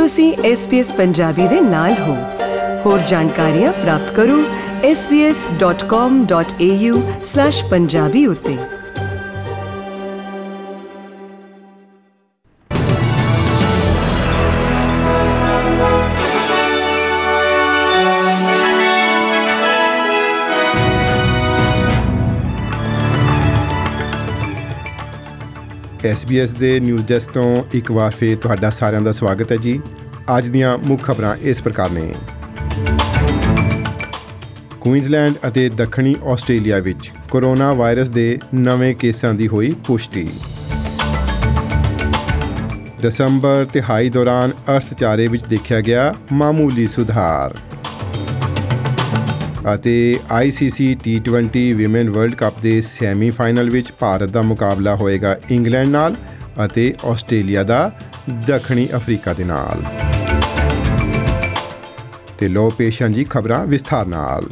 ਤੁਸੀਂ SBS ਪੰਜਾਬੀ ਦੇ ਨਾਲ ਹੋ। ਹੋਰ ਜਾਣਕਾਰੀਆਂ ਪ੍ਰਾਪਤ ਕਰੋ sbs.com.au/punjabi ਉੱਤੇ। SBS ਦੇ ਨਿਊਜ਼ ਡੈਸਕ ਤੋਂ ਇੱਕ ਵਾਰ ਫਿਰ ਤੁਹਾਡਾ ਸਾਰਿਆਂ ਦਾ ਸਵਾਗਤ ਹੈ ਜੀ। ਅੱਜ ਦੀਆਂ ਮੁੱਖ ਖਬਰਾਂ ਇਸ ਪ੍ਰਕਾਰ ਨੇ। ਕੁਈਨਜ਼ਲੈਂਡ ਅਤੇ ਦੱਖਣੀ ਆਸਟ੍ਰੇਲੀਆ ਵਿੱਚ ਕੋਰੋਨਾ ਵਾਇਰਸ ਦੇ ਨਵੇਂ ਕੇਸਾਂ ਦੀ ਹੋਈ ਪੁਸ਼ਟੀ। ਦਸੰਬਰ ਤਿਹਾਈ ਦੌਰਾਨ ਅਰਥਚਾਰੇ ਵਿੱਚ ਦੇਖਿਆ ਗਿਆ ਮਾਮੂਲੀ ਸੁਧਾਰ। ਅਤੇ ICC T20 women world cup ਦੇ ਸੈਮੀਫਾਈਨਲ ਵਿੱਚ ਭਾਰਤ ਦਾ ਮੁਕਾਬਲਾ ਹੋਏਗਾ ਇੰਗਲੈਂਡ ਨਾਲ ਅਤੇ ਆਸਟ੍ਰੇਲੀਆ ਦਾ ਦੱਖਣੀ ਅਫਰੀਕਾ ਦੇ ਨਾਲ। ਤੇ ਲੋ ਪੇਸ਼ ਹਨ ਜੀ ਖਬਰਾਂ ਵਿਸਥਾਰ ਨਾਲ।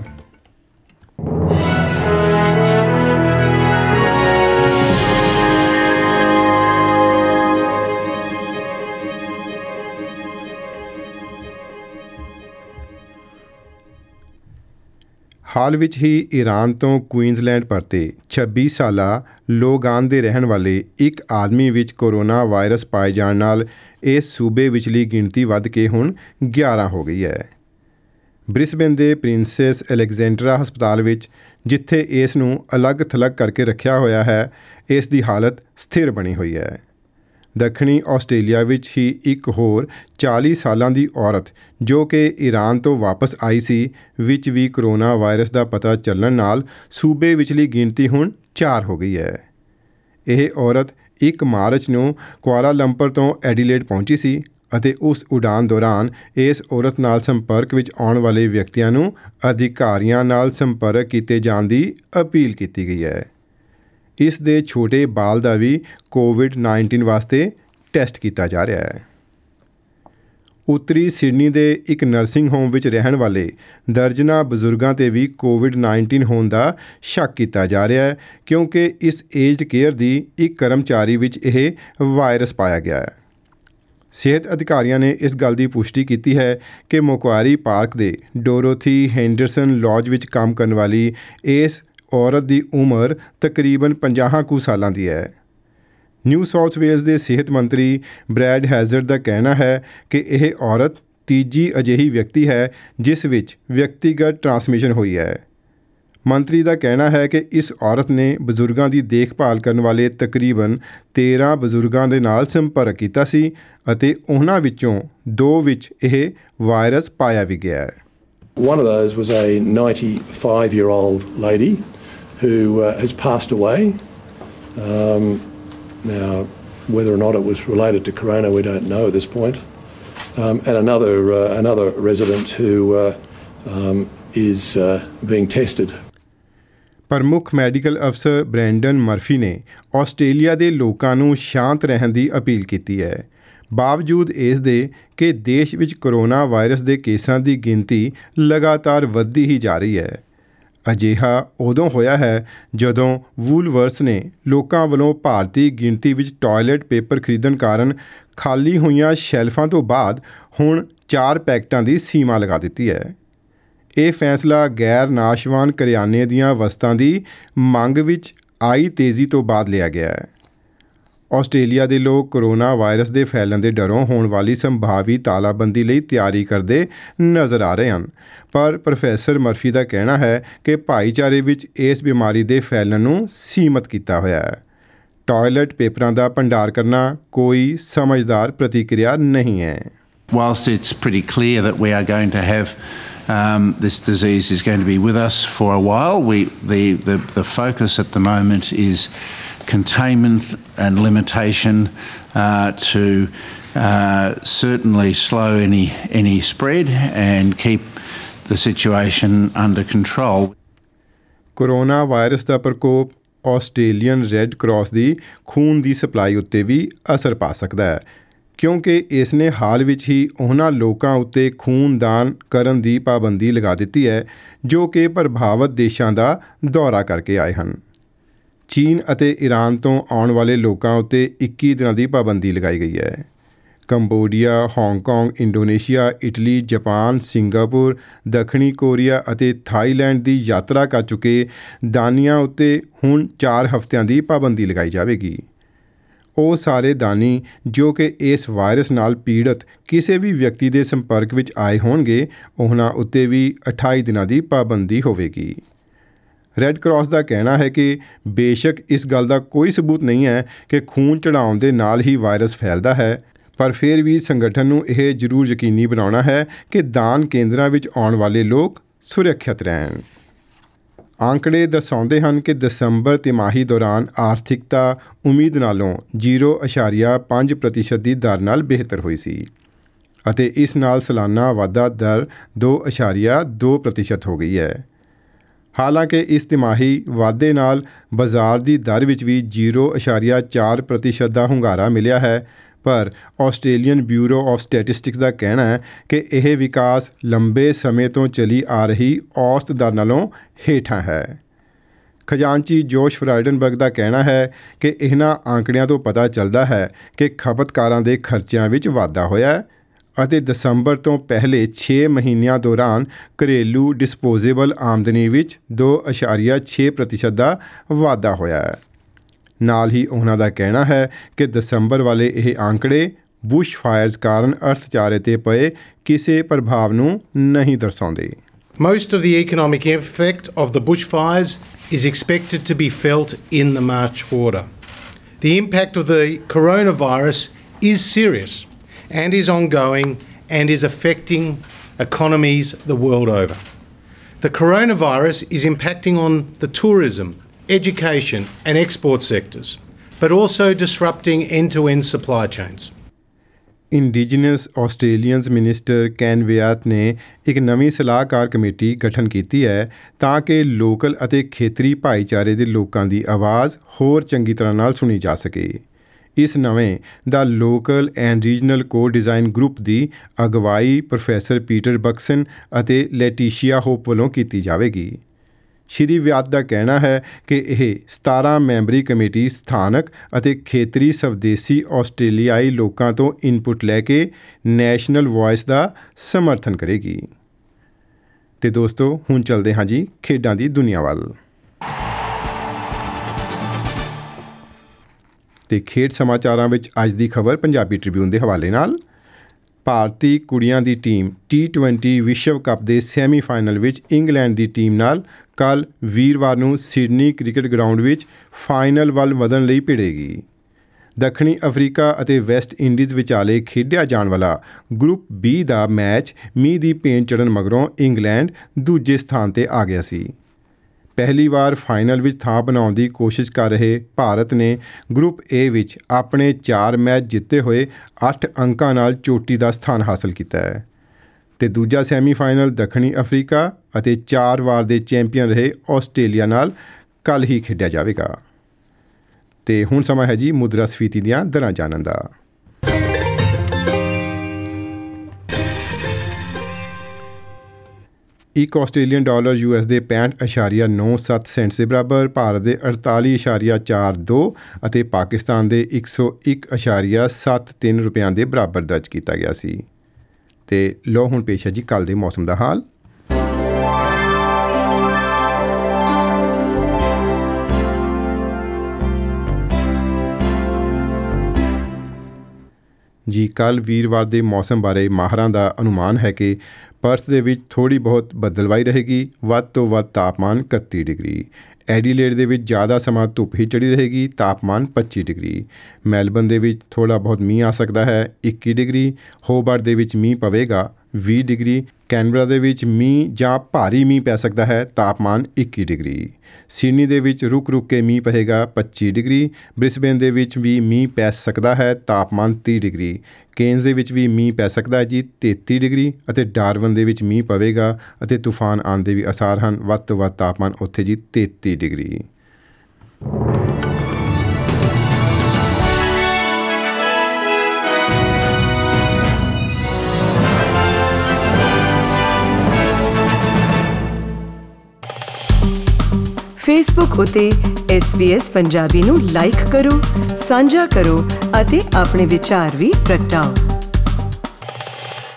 ਹਾਲ ਵਿੱਚ ਹੀ ਈਰਾਨ ਤੋਂ ਕੁਈਨਜ਼ਲੈਂਡ ਪਰਤੇ 26 ਸਾਲਾ ਲੋਗਾਨ ਦੇ ਰਹਿਣ ਵਾਲੇ ਇੱਕ ਆਦਮੀ ਵਿੱਚ ਕੋਰੋਨਾ ਵਾਇਰਸ ਪਾਏ ਜਾਣ ਨਾਲ ਇਸ ਸੂਬੇ ਵਿਚਲੀ ਗਿਣਤੀ ਵੱਧ ਕੇ ਹੁਣ 11 ਹੋ ਗਈ ਹੈ। ਬ੍ਰਿਸਬੇਨ ਦੇ ਪ੍ਰਿੰਸੈਸ ਅਲੈਗਜ਼ੈਂਡਰਾ ਹਸਪਤਾਲ ਵਿੱਚ, ਜਿੱਥੇ ਇਸ ਨੂੰ ਅਲੱਗ-ਥਲੱਗ ਕਰਕੇ ਰੱਖਿਆ ਹੋਇਆ ਹੈ, ਇਸ ਦੀ ਹਾਲਤ ਸਥਿਰ ਬਣੀ ਹੋਈ ਹੈ। ਦੱਖਣੀ ਆਸਟ੍ਰੇਲੀਆ ਵਿੱਚ ਹੀ ਇੱਕ ਹੋਰ 40 ਸਾਲਾਂ ਦੀ ਔਰਤ ਜੋ ਕਿ ਈਰਾਨ ਤੋਂ ਵਾਪਸ ਆਈ ਸੀ, ਵਿੱਚ ਵੀ ਕੋਰੋਨਾ ਵਾਇਰਸ ਦਾ ਪਤਾ ਚੱਲਣ ਨਾਲ ਸੂਬੇ ਵਿਚਲੀ ਗਿਣਤੀ ਹੁਣ 4 ਹੋ ਗਈ ਹੈ। ਇਹ ਔਰਤ 1 ਮਾਰਚ ਨੂੰ ਕੁਆਲਾਲੰਪਰ ਤੋਂ ਐਡੀਲੇਡ ਪਹੁੰਚੀ ਸੀ ਅਤੇ ਉਸ ਉਡਾਨ ਦੌਰਾਨ ਇਸ ਔਰਤ ਨਾਲ ਸੰਪਰਕ ਵਿੱਚ ਆਉਣ ਵਾਲੇ ਵਿਅਕਤੀਆਂ ਨੂੰ ਅਧਿਕਾਰੀਆਂ ਨਾਲ ਸੰਪਰਕ ਕੀਤੇ ਜਾਣ ਦੀ ਅਪੀਲ ਕੀਤੀ ਗਈ ਹੈ। ਇਸ ਦੇ ਛੋਟੇ ਬਾਲ ਦਾ ਵੀ COVID-19 ਵਾਸਤੇ ਟੈਸਟ ਕੀਤਾ ਜਾ ਰਿਹਾ ਹੈ। ਉੱਤਰੀ ਸਿਡਨੀ ਦੇ ਇੱਕ ਨਰਸਿੰਗ ਹੋਮ ਵਿੱਚ ਰਹਿਣ ਵਾਲੇ ਦਰਜਨਾਂ ਬਜ਼ੁਰਗਾਂ 'ਤੇ ਵੀ COVID-19 ਹੋਣ ਦਾ ਸ਼ੱਕ ਕੀਤਾ ਜਾ ਰਿਹਾ ਹੈ, ਕਿਉਂਕਿ ਇਸ ਏਜਡ ਕੇਅਰ ਦੀ ਇੱਕ ਕਰਮਚਾਰੀ ਵਿੱਚ ਇਹ ਵਾਇਰਸ ਪਾਇਆ ਗਿਆ ਹੈ। ਸਿਹਤ ਅਧਿਕਾਰੀਆਂ ਨੇ ਇਸ ਗੱਲ ਦੀ ਪੁਸ਼ਟੀ ਕੀਤੀ ਹੈ ਕਿ ਮੋਕਵਾਰੀ ਪਾਰਕ ਦੇ ਡੋਰੋਥੀ ਹੈਂਡਰਸਨ ਲੌਜ ਵਿੱਚ ਕੰਮ ਕਰਨ ਵਾਲੀ ਇਸ ਔਰਤ ਦੀ ਉਮਰ ਤਕਰੀਬਨ 50 ਕੁ ਸਾਲਾਂ ਦੀ ਹੈ। ਨਿਊ ਸਾਊਥ ਵੇਲਜ਼ ਦੇ ਸਿਹਤ ਮੰਤਰੀ ਬ੍ਰੈਡ ਹੈਜ਼ਰਡ ਦਾ ਕਹਿਣਾ ਹੈ ਕਿ ਇਹ ਔਰਤ ਤੀਜੀ ਅਜਿਹੀ ਵਿਅਕਤੀ ਹੈ ਜਿਸ ਵਿੱਚ ਵਿਅਕਤੀਗਤ ਟਰਾਂਸਮਿਸ਼ਨ ਹੋਈ ਹੈ। ਮੰਤਰੀ ਦਾ ਕਹਿਣਾ ਹੈ ਕਿ ਇਸ ਔਰਤ ਨੇ ਬਜ਼ੁਰਗਾਂ ਦੀ ਦੇਖਭਾਲ ਕਰਨ ਵਾਲੇ ਤਕਰੀਬਨ 13 ਬਜ਼ੁਰਗਾਂ ਦੇ ਨਾਲ ਸੰਪਰਕ ਕੀਤਾ ਸੀ ਅਤੇ ਉਹਨਾਂ ਵਿੱਚੋਂ 2 ਵਿੱਚ ਇਹ ਵਾਇਰਸ ਪਾਇਆ ਵੀ ਗਿਆ ਹੈ। One of those was a 95-year-old lady who has passed away. Now, whether or not it was related to corona, we don't know at this point. And another resident who is being tested. ਪ੍ਰਮੁੱਖ medical ਅਫਸਰ Brendan Murphy ਨੇ Australia ਦੇ ਲੋਕਾਂ ਨੂੰ ਸ਼ਾਂਤ ਰਹਿਣ ਦੀ appeal ਕੀਤੀ ਹੈ, ਬਾਵਜੂਦ ਇਸ ਦੇ ਕਿ ਦੇਸ਼ ਵਿੱਚ ਕੋਰੋਨਾ ਵਾਇਰਸ ਦੇ ਕੇਸਾਂ ਦੀ ਗਿਣਤੀ ਲਗਾਤਾਰ ਵੱਧਦੀ ਹੀ ਜਾ ਰਹੀ ਹੈ। ਅਜਿਹਾ ਉਦੋਂ ਹੋਇਆ ਹੈ ਜਦੋਂ ਵੂਲਵਰਸ ਨੇ ਲੋਕਾਂ ਵੱਲੋਂ ਭਾਰਤੀ ਗਿਣਤੀ ਵਿੱਚ ਟਾਇਲਟ ਪੇਪਰ ਖਰੀਦਣ ਕਾਰਨ ਖਾਲੀ ਹੋਈਆਂ ਸ਼ੈਲਫਾਂ ਤੋਂ ਬਾਅਦ ਹੁਣ 4 ਪੈਕਟਾਂ ਦੀ ਸੀਮਾ ਲਗਾ ਦਿੱਤੀ ਹੈ। ਇਹ ਫੈਸਲਾ ਗੈਰ ਨਾਸ਼ਵਾਨ ਕਰਿਆਨੇ ਦੀਆਂ ਵਸਤਾਂ ਦੀ ਮੰਗ ਵਿੱਚ ਆਈ ਤੇਜ਼ੀ ਤੋਂ ਬਾਅਦ ਲਿਆ ਗਿਆ ਹੈ। ਆਸਟ੍ਰੇਲੀਆ ਦੇ ਲੋਕ ਕੋਰੋਨਾ ਵਾਇਰਸ ਦੇ ਫੈਲਣ ਦੇ ਡਰੋਂ ਹੋਣ ਵਾਲੀ ਸੰਭਾਵੀ ਤਾਲਾਬੰਦੀ ਲਈ ਤਿਆਰੀ ਕਰਦੇ ਨਜ਼ਰ ਆ ਰਹੇ ਹਨ, ਪਰ ਪ੍ਰੋਫੈਸਰ ਮਰਫੀ ਦਾ ਕਹਿਣਾ ਹੈ ਕਿ ਭਾਈਚਾਰੇ ਵਿੱਚ ਇਸ ਬਿਮਾਰੀ ਦੇ ਫੈਲਣ ਨੂੰ ਸੀਮਤ ਕੀਤਾ ਹੋਇਆ ਹੈ। ਟਾਇਲਟ ਪੇਪਰਾਂ ਦਾ ਭੰਡਾਰ ਕਰਨਾ ਕੋਈ ਸਮਝਦਾਰ ਪ੍ਰਤੀਕਿਰਿਆ ਨਹੀਂ ਹੈ। Whilst it's pretty clear that we are going to have this disease is going to be with us for a while, the focus at the moment is containment and limitation to certainly slow any spread and keep the situation under control. Corona virus ਦਾ ਪ੍ਰਕੋਪ Australian red cross ਦੀ ਖੂਨ ਦੀ supply ਉੱਤੇ ਵੀ ਅਸਰ ਪਾ ਸਕਦਾ ਹੈ, ਕਿਉਂਕਿ ਇਸ ਨੇ ਹਾਲ ਵਿੱਚ ਹੀ ਉਹਨਾਂ ਲੋਕਾਂ ਉੱਤੇ ਖੂਨ ਦਾਨ ਕਰਨ ਦੀ ਪਾਬੰਦੀ ਲਗਾ ਦਿੱਤੀ ਹੈ ਜੋ ਕਿ ਪ੍ਰਭਾਵਿਤ ਦੇਸ਼ਾਂ ਦਾ ਦੌਰਾ ਕਰਕੇ ਆਏ ਹਨ। ਚੀਨ ਅਤੇ ਈਰਾਨ ਤੋਂ ਆਉਣ ਵਾਲੇ ਲੋਕਾਂ ਉੱਤੇ 21 ਦਿਨਾਂ ਦੀ ਪਾਬੰਦੀ ਲਗਾਈ ਗਈ ਹੈ। Cambodia, Hong Kong, Indonesia, Italy, Japan, Singapore, ਦੱਖਣੀ ਕੋਰੀਆ ਅਤੇ ਥਾਈਲੈਂਡ ਦੀ ਯਾਤਰਾ ਕਰ ਚੁੱਕੇ ਦਾਨੀਆਂ ਉੱਤੇ ਹੁਣ 4 ਹਫ਼ਤਿਆਂ ਦੀ ਪਾਬੰਦੀ ਲਗਾਈ ਜਾਵੇਗੀ। ਉਹ ਸਾਰੇ ਦਾਨੀ ਜੋ ਕਿ ਇਸ ਵਾਇਰਸ ਨਾਲ ਪੀੜਤ ਕਿਸੇ ਵੀ ਵਿਅਕਤੀ ਦੇ ਸੰਪਰਕ ਵਿੱਚ ਆਏ ਹੋਣਗੇ, ਉਹਨਾਂ ਉੱਤੇ ਵੀ 28 ਦਿਨਾਂ ਦੀ ਪਾਬੰਦੀ ਹੋਵੇਗੀ। ਰੈੱਡ ਕਰਾਸ ਦਾ ਕਹਿਣਾ ਹੈ ਕਿ ਬੇਸ਼ੱਕ ਇਸ ਗੱਲ ਦਾ ਕੋਈ ਸਬੂਤ ਨਹੀਂ ਹੈ ਕਿ ਖੂਨ ਚੜ੍ਹਾਉਣ ਦੇ ਨਾਲ ਹੀ ਵਾਇਰਸ ਫੈਲਦਾ ਹੈ, ਪਰ ਫਿਰ ਵੀ ਸੰਗਠਨ ਨੂੰ ਇਹ ਜ਼ਰੂਰ ਯਕੀਨੀ ਬਣਾਉਣਾ ਹੈ ਕਿ ਦਾਨ ਕੇਂਦਰਾਂ ਵਿੱਚ ਆਉਣ ਵਾਲੇ ਲੋਕ ਸੁਰੱਖਿਅਤ ਰਹਿਣ। ਆંકੜੇ ਦਰਸਾਉਂਦੇ ਹਨ ਕਿ ਦਸੰਬਰ ਤਿਮਾਹੀ ਦੌਰਾਨ ਆਰਥਿਕਤਾ ਉਮੀਦ ਨਾਲੋਂ 0.5% ਦੀ ਦਰ ਨਾਲ ਬਿਹਤਰ ਹੋਈ ਸੀ ਅਤੇ ਇਸ ਨਾਲ ਸਾਲਾਨਾ ਵਾਧਾ ਦਰ 2.2% ਹੋ ਗਈ ਹੈ। ਹਾਲਾਂਕਿ ਇਸ ਤਿਮਾਹੀ ਵਾਧੇ ਨਾਲ ਬਾਜ਼ਾਰ ਦੀ ਦਰ ਵਿੱਚ ਵੀ 0.4% ਦਾ ਹੁੰਗਾਰਾ ਮਿਲਿਆ ਹੈ, ਪਰ ਆਸਟ੍ਰੇਲੀਅਨ ਬਿਊਰੋ ਆਫ ਸਟੈਟਿਸਟਿਕਸ ਦਾ ਕਹਿਣਾ ਹੈ ਕਿ ਇਹ ਵਿਕਾਸ ਲੰਬੇ ਸਮੇਂ ਤੋਂ ਚਲੀ ਆ ਰਹੀ ਔਸਤ ਦਰ ਨਾਲੋਂ ਹੇਠਾਂ ਹੈ। ਖਜ਼ਾਨਚੀ ਜੋਸ਼ ਫਰਾਈਡਨਬਰਗ ਦਾ ਕਹਿਣਾ ਹੈ ਕਿ ਇਹਨਾਂ ਆંકੜਿਆਂ ਤੋਂ ਪਤਾ ਚੱਲਦਾ ਹੈ ਕਿ ਖਪਤਕਾਰਾਂ ਦੇ ਖਰਚਿਆਂ ਵਿੱਚ ਵਾਧਾ ਹੋਇਆ ਹੈ ਅਤੇ ਦਸੰਬਰ ਤੋਂ ਪਹਿਲੇ 6 ਮਹੀਨਿਆਂ ਦੌਰਾਨ ਘਰੇਲੂ ਡਿਸਪੋਜ਼ੇਬਲ ਆਮਦਨੀ ਵਿੱਚ 2.6% ਦਾ ਵਾਧਾ ਹੋਇਆ ਹੈ। ਨਾਲ ਹੀ ਉਹਨਾਂ ਦਾ ਕਹਿਣਾ ਹੈ ਕਿ ਦਸੰਬਰ ਵਾਲੇ ਇਹ ਆંકੜੇ ਬੁਸ਼ ਫਾਇਰਸ ਕਾਰਨ ਅਰਥਚਾਰੇ 'ਤੇ ਪਏ ਕਿਸੇ ਪ੍ਰਭਾਵ ਨੂੰ ਨਹੀਂ ਦਰਸਾਉਂਦੇ। Most of the economic effect of the bushfires is expected to be felt in the March quarter. The impact of the coronavirus is serious and is ongoing and is affecting economies the world over. The coronavirus is impacting on the tourism, education and export sectors, but also disrupting end-to-end supply chains. Indigenous Australians minister Ken Wyatt ਨੇ ਇੱਕ ਨਵੀਂ ਸਲਾਹਕਾਰ committee ਗਠਨ ਕੀਤੀ ਹੈ ਤਾਂ ਕਿ local ਅਤੇ ਖੇਤਰੀ ਭਾਈਚਾਰੇ ਦੇ ਲੋਕਾਂ ਦੀ ਆਵਾਜ਼ ਹੋਰ ਚੰਗੀ ਤਰ੍ਹਾਂ ਨਾਲ ਸੁਣੀ ਜਾ ਸਕੇ। ਇਸ ਨਵੇਂ ਦਾ local and regional co design group ਦੀ ਅਗਵਾਈ ਪ੍ਰੋਫੈਸਰ ਪੀਟਰ ਬਕਸਨ ਅਤੇ ਲੈਟੀਸ਼ੀਆ ਹੋਪ ਵੱਲੋਂ ਕੀਤੀ ਜਾਵੇਗੀ। ਸ਼੍ਰੀ ਵਿਆਤ ਦਾ ਕਹਿਣਾ ਹੈ ਕਿ ਇਹ 17 ਮੈਂਬਰੀ ਕਮੇਟੀ ਸਥਾਨਕ ਅਤੇ ਖੇਤਰੀ ਸਵਦੇਸੀ ਆਸਟ੍ਰੇਲੀਆਈ ਲੋਕਾਂ ਤੋਂ ਇਨਪੁਟ ਲੈ ਕੇ ਨੈਸ਼ਨਲ ਵੌਇਸ ਦਾ ਸਮਰਥਨ ਕਰੇਗੀ। ਤੇ ਦੋਸਤੋ, ਹੁਣ ਚੱਲਦੇ ਹਾਂ ਜੀ ਖੇਡਾਂ ਦੀ ਦੁਨੀਆ ਵੱਲ। ਤੇ ਖੇਡ ਸਮਾਚਾਰਾਂ ਵਿੱਚ ਅੱਜ ਦੀ ਖਬਰ ਪੰਜਾਬੀ ਟ੍ਰਿਬਿਊਨ ਦੇ ਹਵਾਲੇ ਨਾਲ। ਭਾਰਤੀ ਕੁੜੀਆਂ ਦੀ ਟੀਮ T20 ਵਿਸ਼ਵ ਕੱਪ ਦੇ ਸੈਮੀਫਾਈਨਲ ਵਿੱਚ ਇੰਗਲੈਂਡ ਦੀ ਟੀਮ ਨਾਲ ਕੱਲ੍ਹ ਵੀਰਵਾਰ ਨੂੰ ਸਿਡਨੀ ਕ੍ਰਿਕਟ ਗਰਾਊਂਡ ਵਿੱਚ ਫਾਈਨਲ ਵੱਲ ਵਧਣ ਲਈ ਭਿੜੇਗੀ। ਦੱਖਣੀ ਅਫਰੀਕਾ ਅਤੇ ਵੈਸਟ ਇੰਡੀਜ਼ ਵਿਚਾਲੇ ਖੇਡਿਆ ਜਾਣ ਵਾਲਾ ਗਰੁੱਪ B ਦਾ ਮੈਚ ਮੀਂਹ ਦੀ ਭੇਂਟ ਚੜ੍ਹਨ ਮਗਰੋਂ ਇੰਗਲੈਂਡ ਦੂਜੇ ਸਥਾਨ 'ਤੇ ਆ ਗਿਆ ਸੀ। ਪਹਿਲੀ ਵਾਰ ਫਾਈਨਲ ਵਿੱਚ ਥਾਂ ਬਣਾਉਣ ਦੀ ਕੋਸ਼ਿਸ਼ ਕਰ ਰਹੇ ਭਾਰਤ ਨੇ ਗਰੁੱਪ A ਵਿੱਚ ਆਪਣੇ 4 ਮੈਚ ਜਿੱਤੇ ਹੋਏ 8 ਅੰਕਾਂ ਨਾਲ ਚੋਟੀ ਦਾ ਸਥਾਨ ਹਾਸਲ ਕੀਤਾ ਹੈ ਤੇ ਦੂਜਾ ਸੈਮੀਫਾਈਨਲ ਦੱਖਣੀ ਅਫਰੀਕਾ ਅਤੇ 4 ਵਾਰ ਦੇ ਚੈਂਪੀਅਨ ਰਹੇ ਆਸਟ੍ਰੇਲੀਆ ਨਾਲ ਕੱਲ੍ਹ ਹੀ ਖੇਡਿਆ ਜਾਵੇਗਾ। ਤੇ ਹੁਣ ਸਮਾਂ ਹੈ ਜੀ ਮੁਦਰਾਸਫੀਤੀ ਦੀਆਂ ਦਰਾਂ ਜਾਣਨ ਦਾ। ਇੱਕ ਆਸਟ੍ਰੇਲੀਅਨ ਡਾਲਰ US ਦੇ 65.97 ਸੈਂਟਸ ਦੇ ਬਰਾਬਰ, ਭਾਰਤ ਦੇ 48.42 ਅਤੇ ਪਾਕਿਸਤਾਨ ਦੇ 101.73 ਰੁਪਇਆਂ ਦੇ ਬਰਾਬਰ ਦਰਜ ਕੀਤਾ ਗਿਆ ਸੀ। ਤੇ ਲਓ ਹੁਣ ਪੇਸ਼ ਹੈ ਜੀ ਕੱਲ੍ਹ ਦੇ ਮੌਸਮ ਦਾ ਹਾਲ। ਜੀ ਕੱਲ੍ਹ ਵੀਰਵਾਰ ਦੇ ਮੌਸਮ ਬਾਰੇ ਮਾਹਰਾਂ ਦਾ ਅਨੁਮਾਨ ਹੈ ਕਿ ਪਰਥ ਦੇ ਵਿੱਚ ਥੋੜ੍ਹੀ ਬਹੁਤ ਬੱਦਲਵਾਈ ਰਹੇਗੀ, ਵੱਧ ਤੋਂ ਵੱਧ ਤਾਪਮਾਨ 31 ਡਿਗਰੀ। ਐਡੀਲੇਡ ਦੇ ਵਿੱਚ ਜ਼ਿਆਦਾ ਸਮਾਂ ਧੁੱਪ ਹੀ ਚੜ੍ਹੀ ਰਹੇਗੀ, ਤਾਪਮਾਨ 25 ਡਿਗਰੀ। ਮੈਲਬਨ ਦੇ ਵਿੱਚ ਥੋੜ੍ਹਾ ਬਹੁਤ ਮੀਂਹ ਆ ਸਕਦਾ ਹੈ, 21 ਡਿਗਰੀ। ਹੋਬਾਰਟ ਦੇ ਵਿੱਚ ਮੀਂਹ ਪਵੇਗਾ, 20 ਡਿਗਰੀ। ਕੈਨਬਰਾ ਦੇ ਵਿੱਚ ਮੀਂਹ ਜਾਂ ਭਾਰੀ ਮੀਂਹ ਪੈ ਸਕਦਾ ਹੈ, ਤਾਪਮਾਨ 21 ਡਿਗਰੀ। ਸਿਡਨੀ ਦੇ ਵਿੱਚ ਰੁਕ ਰੁਕ ਕੇ ਮੀਂਹ ਪਵੇਗਾ, 25 ਡਿਗਰੀ। ਬ੍ਰਿਸਬੇਨ ਦੇ ਵਿੱਚ ਵੀ ਮੀਂਹ ਪੈ ਸਕਦਾ ਹੈ, ਤਾਪਮਾਨ 30 ਡਿਗਰੀ। ਕੇਨਜ਼ ਦੇ ਵਿੱਚ ਵੀ ਮੀਂਹ ਪੈ ਸਕਦਾ ਹੈ ਜੀ, 33 ਡਿਗਰੀ। ਅਤੇ ਡਾਰਵਨ ਦੇ ਵਿੱਚ ਮੀਂਹ ਪਵੇਗਾ ਅਤੇ ਤੂਫਾਨ ਆਉਣ ਦੇ ਵੀ ਅਸਾਰ ਹਨ। ਵੱਧ ਤੋਂ ਵੱਧ ਤਾਪਮਾਨ ਉੱਥੇ ਜੀ 33 ਡਿਗਰੀ। ਫੇਸਬੁੱਕ ਉਤੇ SBS ਪੰਜਾਬੀ ਨੂੰ ਲਾਈਕ ਕਰੋ, ਸਾਂਝਾ ਕਰੋ ਅਤੇ ਆਪਣੇ ਵਿਚਾਰ ਵੀ ਪ੍ਰਗਟਾਓ।